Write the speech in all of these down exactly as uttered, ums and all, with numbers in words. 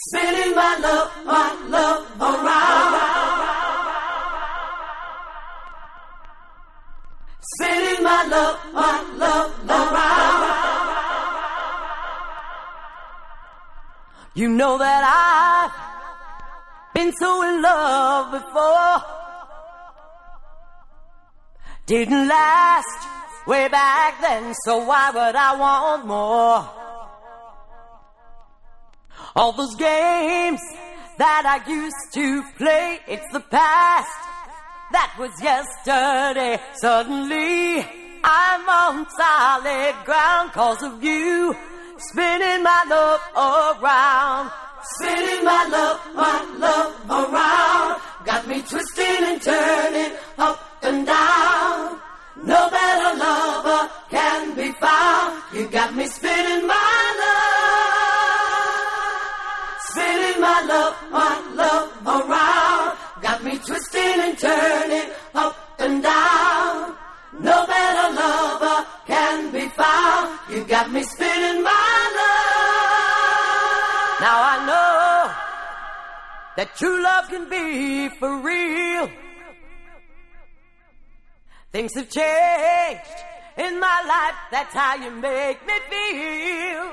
Spinning my love, my love around. Spinning my love, my love around. You know that I've been so in love before. Didn't last way back then, so why would I want more? All those games that I used to play, it's the past. That was yesterday. Suddenly I'm on solid ground 'cause of you. Spinning my love around. Spinning my love, my love around. Got me twisting and turning up and down. No better lover can be found. You got me spinning my love. Spinning my love, my love around. Got me twisting and turning up and down. No better lover can be found. You got me spinning my love. Now I know that true love can be for real. Things have changed in my life. That's how you make me feel.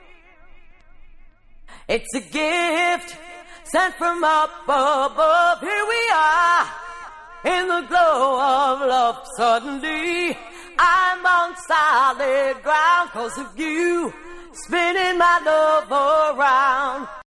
It's a gift sent from up above. Here we are in the glow of love. Suddenly I'm on solid ground 'cause of you. Spinning my love around.